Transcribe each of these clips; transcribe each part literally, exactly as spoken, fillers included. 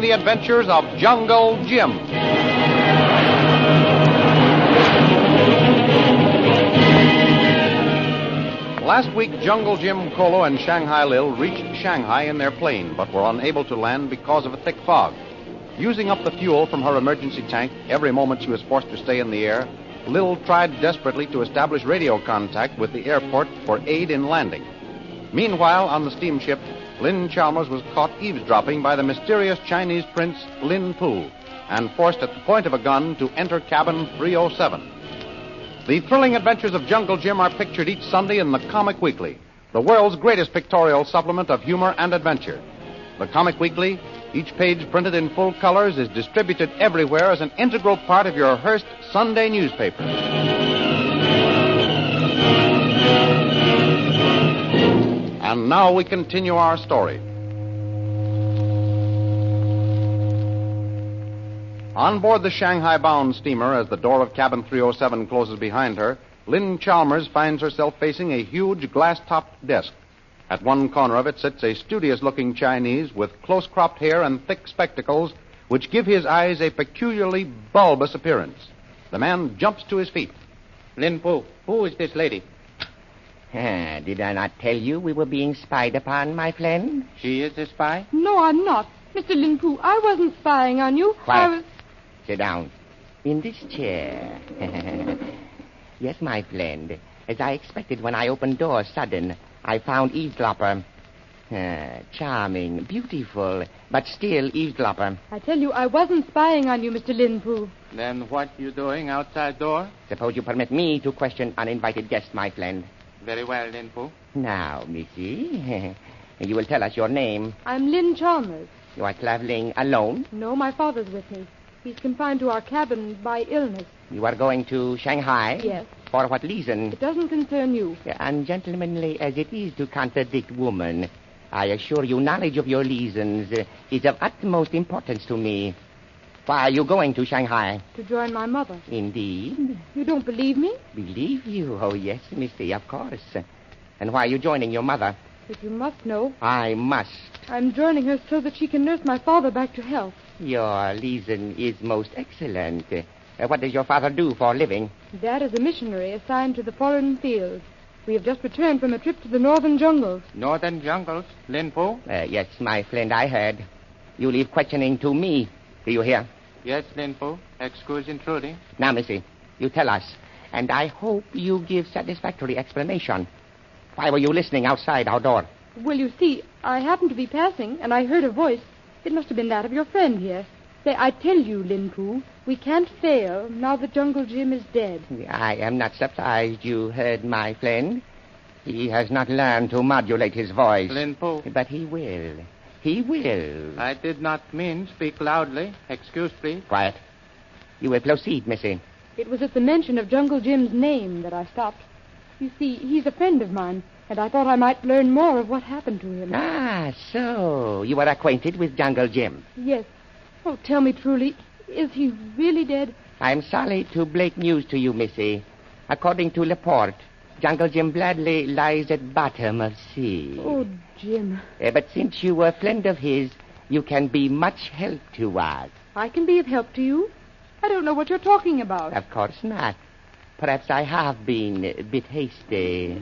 the adventures of Jungle Jim. Last week, Jungle Jim Kolo and Shanghai Lil reached Shanghai in their plane, but were unable to land because of a thick fog. Using up the fuel from her emergency tank every moment she was forced to stay in the air, Lil tried desperately to establish radio contact with the airport for aid in landing. Meanwhile, on the steamship, Lin Chalmers was caught eavesdropping by the mysterious Chinese prince Lin Pu and forced at the point of a gun to enter cabin three oh seven. The thrilling adventures of Jungle Jim are pictured each Sunday in the Comic Weekly, the world's greatest pictorial supplement of humor and adventure. The Comic Weekly, each page printed in full colors, is distributed everywhere as an integral part of your Hearst Sunday newspaper. And now we continue our story. On board the Shanghai-bound steamer, as the door of cabin three oh seven closes behind her, Lin Chalmers finds herself facing a huge glass-topped desk. At one corner of it sits a studious-looking Chinese with close-cropped hair and thick spectacles, which give his eyes a peculiarly bulbous appearance. The man jumps to his feet. Lin Pu, who is this lady? Ah, did I not tell you we were being spied upon, my friend? She is a spy? No, I'm not. Mister Lin Pu, I wasn't spying on you. Quiet. I was... Sit down. In this chair. Yes, my friend. As I expected when I opened doors sudden, I found eavesdropper. Ah, charming, beautiful, but still eavesdropper. I tell you, I wasn't spying on you, Mister Lin Pu. Then what you doing outside door? Suppose you permit me to question uninvited guests, my friend. Very well, Lin Pu. Now, Missy, you will tell us your name. I'm Lin Chalmers. You are traveling alone? No, my father's with me. He's confined to our cabin by illness. You are going to Shanghai? Yes. For what reason? It doesn't concern you. Ungentlemanly as it is to contradict woman, I assure you knowledge of your reasons is of utmost importance to me. Why are you going to Shanghai? To join my mother. Indeed? You don't believe me? Believe you? Oh, yes, Missy, of course. And why are you joining your mother? But you must know. I must. I'm joining her so that she can nurse my father back to health. Your reason is most excellent. Uh, what does your father do for a living? Dad is a missionary assigned to the foreign fields. We have just returned from a trip to the northern jungles. Northern jungles, Lin Pu? Uh, yes, my friend, I heard. You leave questioning to me. Do you hear? Yes, Lin Pu. Excuse intruding. Now, Missy, you tell us. And I hope you give satisfactory explanation. Why were you listening outside our door? Well, you see, I happened to be passing, and I heard a voice. It must have been that of your friend here. Say, I tell you, Lin Pu, we can't fail now that Jungle Jim is dead. I am not surprised you heard my friend. He has not learned to modulate his voice. Lin Pu. But he will. He will. I did not mean speak loudly. Excuse, please. Quiet. You will proceed, Missy. It was at the mention of Jungle Jim's name that I stopped. You see, he's a friend of mine, and I thought I might learn more of what happened to him. Ah, so you are acquainted with Jungle Jim. Yes. Oh, tell me truly, is he really dead? I'm sorry to break news to you, Missy. According to report, Jungle Jim Bradley lies at bottom of sea. Oh, Jim. Uh, but since you were a friend of his, you can be much help to us. I can be of help to you? I don't know what you're talking about. Of course not. Perhaps I have been a bit hasty.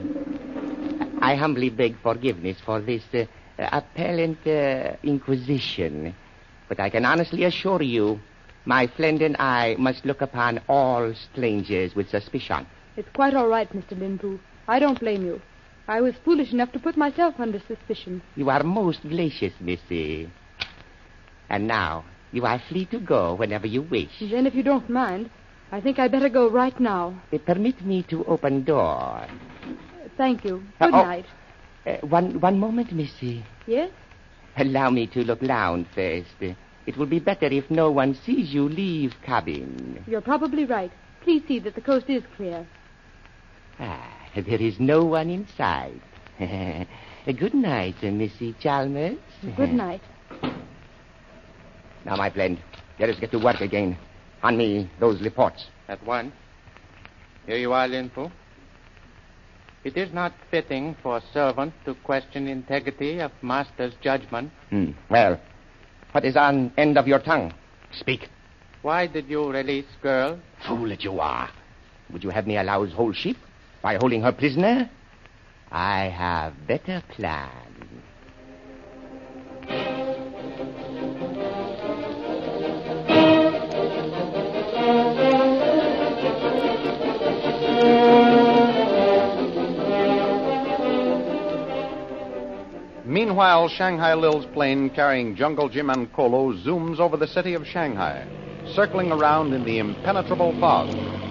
I humbly beg forgiveness for this uh, apparent uh, inquisition. But I can honestly assure you, my friend and I must look upon all strangers with suspicion. It's quite all right, Mister Lin Pu. I don't blame you. I was foolish enough to put myself under suspicion. You are most gracious, Missy. And now, you are free to go whenever you wish. Then, if you don't mind, I think I'd better go right now. Uh, permit me to open door. Uh, thank you. Good uh, oh, night. Uh, one, one moment, Missy. Yes? Allow me to look round first. Uh, it will be better if no one sees you leave cabin. You're probably right. Please see that the coast is clear. Ah, there is no one inside. Good night, uh, Missy Chalmers. Good night. Now, my friend, let us get to work again. On me, those reports. At once. Here you are, Lin Pu. It is not fitting for a servant to question integrity of master's judgment. Hmm. Well, What is on end of your tongue? Speak. Why did you release girl? Fool that you are. Would you have me allow his whole ship by holding her prisoner? I have better plan. Meanwhile, Shanghai Lil's plane carrying Jungle Jim and Kolo zooms over the city of Shanghai, circling around in the impenetrable fog.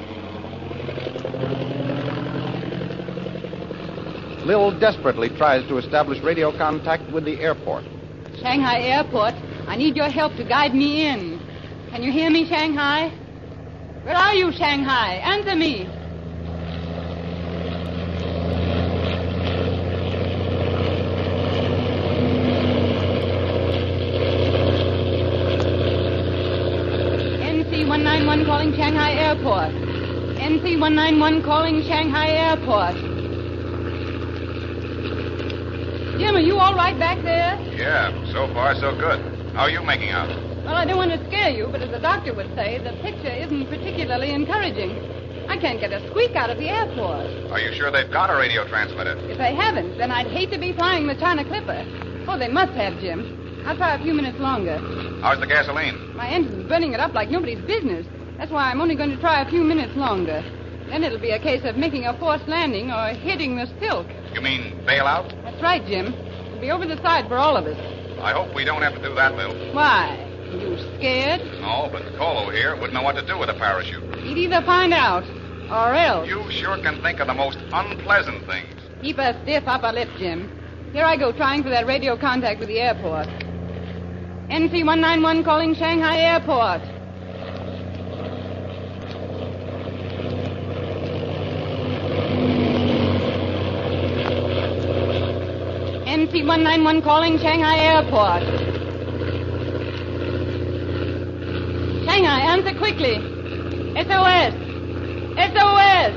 Lil desperately tries to establish radio contact with the airport. Shanghai Airport, I need your help to guide me in. Can you hear me, Shanghai? Where are you, Shanghai? Answer me. N C one nine one calling Shanghai Airport. N C one nine one calling Shanghai Airport. Jim, are you all right back there? Yeah, so far so good. How are you making out? Well, I don't want to scare you, but as the doctor would say, the picture isn't particularly encouraging. I can't get a squeak out of the airport. Are you sure they've got a radio transmitter? If they haven't, then I'd hate to be flying the China Clipper. Oh, they must have, Jim. I'll try a few minutes longer. How's the gasoline? My engine's burning it up like nobody's business. That's why I'm only going to try a few minutes longer. Then it'll be a case of making a forced landing or hitting the silk. You mean bail out? That's right, Jim. It'll be over the side for all of us. I hope we don't have to do that, Lil. Why? You scared? No, but Colo here wouldn't know what to do with a parachute. He'd either find out or else. You sure can think of the most unpleasant things. Keep a stiff upper lip, Jim. Here I go trying for that radio contact with the airport. N C one nine one calling Shanghai Airport. N C one nine one calling Shanghai Airport. Shanghai, answer quickly. S O S. S O S.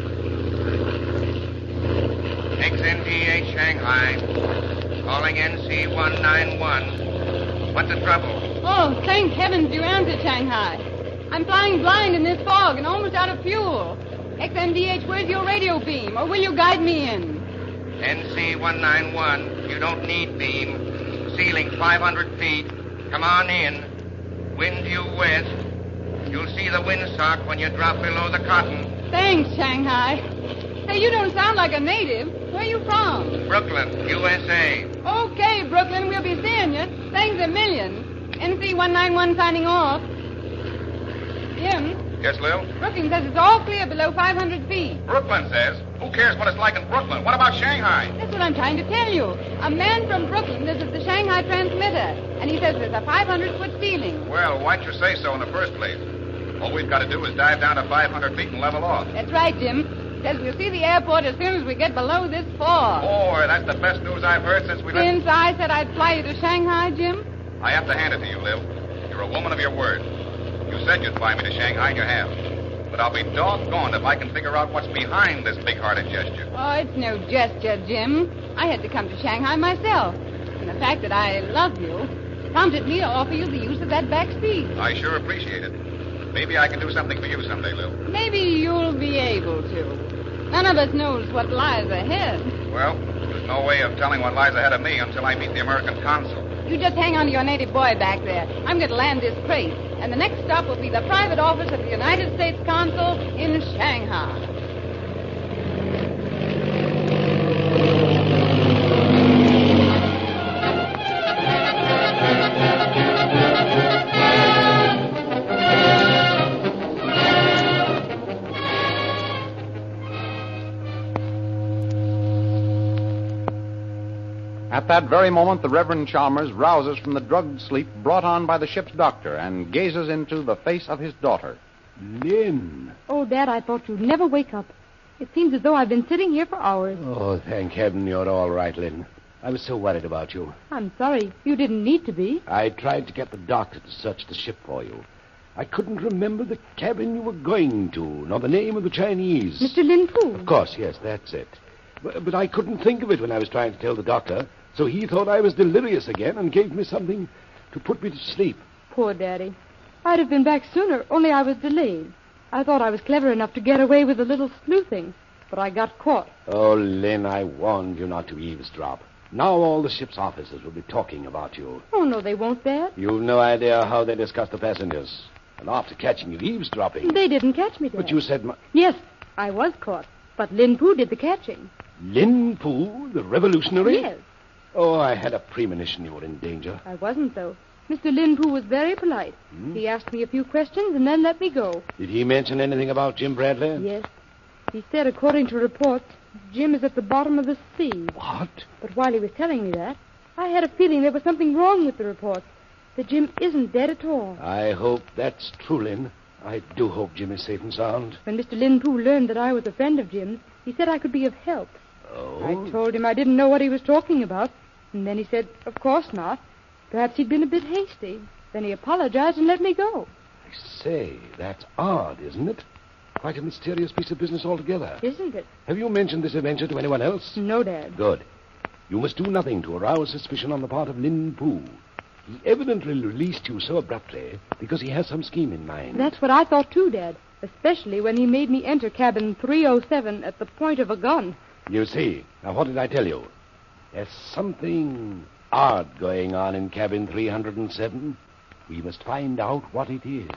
X N D H Shanghai. Calling N C one nine one. What's the trouble? Oh, thank heavens you answered, Shanghai. I'm flying blind in this fog and almost out of fuel. X M D H, where's your radio beam? Or will you guide me in? N C one nine one. You don't need beam. Ceiling five hundred feet. Come on in. Wind due west. You'll see the windsock when you drop below the cotton. Thanks, Shanghai. Hey, you don't sound like a native. Where are you from? Brooklyn, U S A. Okay, Brooklyn, we'll be seeing you. Thanks a million. N C one nine one signing off. Jim? Yes, Lil? Brooklyn says it's all clear below five hundred feet. Brooklyn says. Who cares what it's like in Brooklyn? What about Shanghai? That's what I'm trying to tell you. A man from Brooklyn visits the Shanghai transmitter, and he says there's a five hundred foot ceiling. Well, why'd you say so in the first place? All we've got to do is dive down to five hundred feet and level off. That's right, Jim. Says we'll see the airport as soon as we get below this fog. Boy, that's the best news I've heard since we Since left. I said I'd fly you to Shanghai, Jim? I have to hand it to you, Lil. You're a woman of your word. You said you'd fly me to Shanghai, and you have. But I'll be doggone if I can figure out what's behind this big-hearted gesture. Oh, it's no gesture, Jim. I had to come to Shanghai myself. And the fact that I love you prompted me to offer you the use of that back seat. I sure appreciate it. Maybe I can do something for you someday, Lil. Maybe you'll be able to. None of us knows what lies ahead. Well, there's no way of telling what lies ahead of me until I meet the American consul. You just hang on to your native boy back there. I'm going to land this crate. And the next stop will be the private office of the United States Consul in Shanghai. At that very moment, the Reverend Chalmers rouses from the drugged sleep brought on by the ship's doctor and gazes into the face of his daughter. Lynn. Oh, Dad, I thought you'd never wake up. It seems as though I've been sitting here for hours. Oh, thank heaven you're all right, Lynn. I was so worried about you. I'm sorry. You didn't need to be. I tried to get the doctor to search the ship for you. I couldn't remember the cabin you were going to, nor the name of the Chinese. Mister Lin Fu. Of course, yes, that's it. But, but I couldn't think of it when I was trying to tell the doctor, so he thought I was delirious again and gave me something to put me to sleep. Poor Daddy. I'd have been back sooner, only I was delayed. I thought I was clever enough to get away with a little sleuthing, but I got caught. Oh, Lynn, I warned you not to eavesdrop. Now all the ship's officers will be talking about you. Oh, no, they won't, Dad. You've no idea how they discuss the passengers. And after catching you eavesdropping... They didn't catch me, Dad. But you said... My... Yes, I was caught, but Lin Poo did the catching. Lin Poo, the revolutionary? Yes. Oh, I had a premonition you were in danger. I wasn't, though. Mister Lin Poo was very polite. Hmm? He asked me a few questions and then let me go. Did he mention anything about Jim Bradley? Yes. He said, according to reports, Jim is at the bottom of the sea. What? But while he was telling me that, I had a feeling there was something wrong with the reports. That Jim isn't dead at all. I hope that's true, Lynn. I do hope Jim is safe and sound. When Mister Lin Poo learned that I was a friend of Jim's, he said I could be of help. Oh? I told him I didn't know what he was talking about. And then he said, of course not. Perhaps he'd been a bit hasty. Then he apologized and let me go. I say, that's odd, isn't it? Quite a mysterious piece of business altogether. Isn't it? Have you mentioned this adventure to anyone else? No, Dad. Good. You must do nothing to arouse suspicion on the part of Lin Poo. He evidently released you so abruptly because he has some scheme in mind. That's what I thought, too, Dad. Especially when he made me enter cabin three oh seven at the point of a gun. You see. Now, what did I tell you? There's something odd going on in cabin three oh seven. We must find out what it is.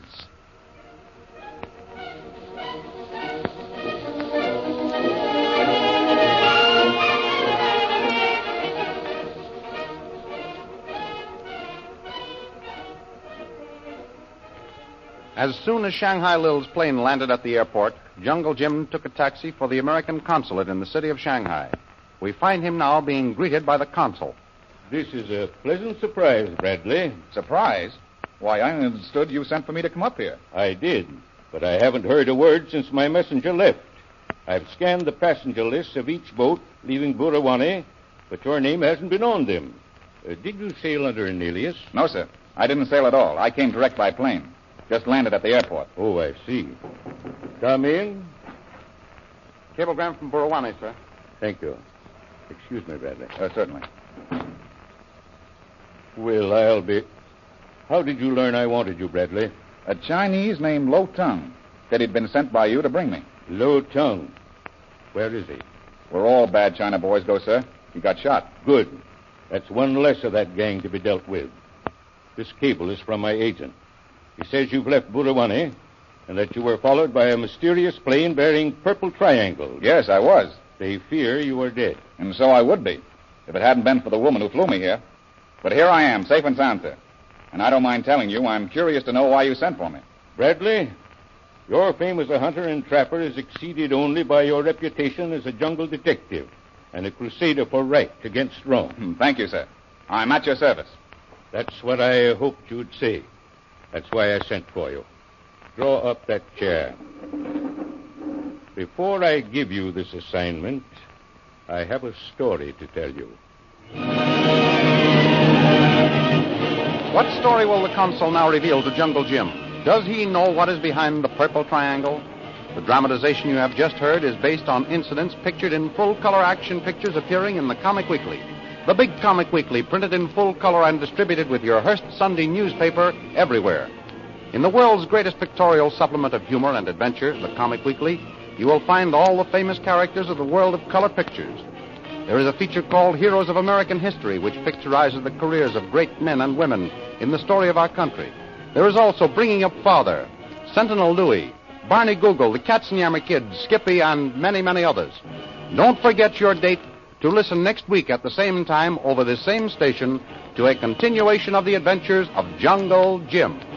As soon as Shanghai Lil's plane landed at the airport, Jungle Jim took a taxi for the American consulate in the city of Shanghai. We find him now being greeted by the consul. This is a pleasant surprise, Bradley. Surprise? Why, I understood you sent for me to come up here. I did, but I haven't heard a word since my messenger left. I've scanned the passenger lists of each boat leaving Burawani, but your name hasn't been on them. Uh, did you sail under an alias? No, sir. I didn't sail at all. I came direct by plane. Just landed at the airport. Oh, I see. Come in. Cablegram from Burawani, sir. Thank you. Excuse me, Bradley. Uh, certainly. Well, I'll be... How did you learn I wanted you, Bradley? A Chinese named Lo Tung said he'd been sent by you to bring me. Lo Tung. Where is he? Where all bad China boys go, sir. He got shot. Good. That's one less of that gang to be dealt with. This cable is from my agent. He says you've left Burawani and that you were followed by a mysterious plane bearing purple triangles. Yes, I was. They fear you were dead. And so I would be, if it hadn't been for the woman who flew me here. But here I am, safe and sound, sir. And I don't mind telling you, I'm curious to know why you sent for me. Bradley, your fame as a hunter and trapper is exceeded only by your reputation as a jungle detective and a crusader for right against wrong. Thank you, sir. I'm at your service. That's what I hoped you'd say. That's why I sent for you. Draw up that chair. Before I give you this assignment, I have a story to tell you. What story will the consul now reveal to Jungle Jim? Does he know what is behind the purple triangle? The dramatization you have just heard is based on incidents pictured in full-color action pictures appearing in the Comic Weekly. The big Comic Weekly, printed in full color and distributed with your Hearst Sunday newspaper everywhere. In the world's greatest pictorial supplement of humor and adventure, the Comic Weekly, you will find all the famous characters of the world of color pictures. There is a feature called Heroes of American History, which picturizes the careers of great men and women in the story of our country. There is also Bringing Up Father, Sentinel Louis, Barney Google, the Katzenjammer Kids, Skippy, and many, many others. Don't forget your date to listen next week at the same time over this same station to a continuation of the adventures of Jungle Jim.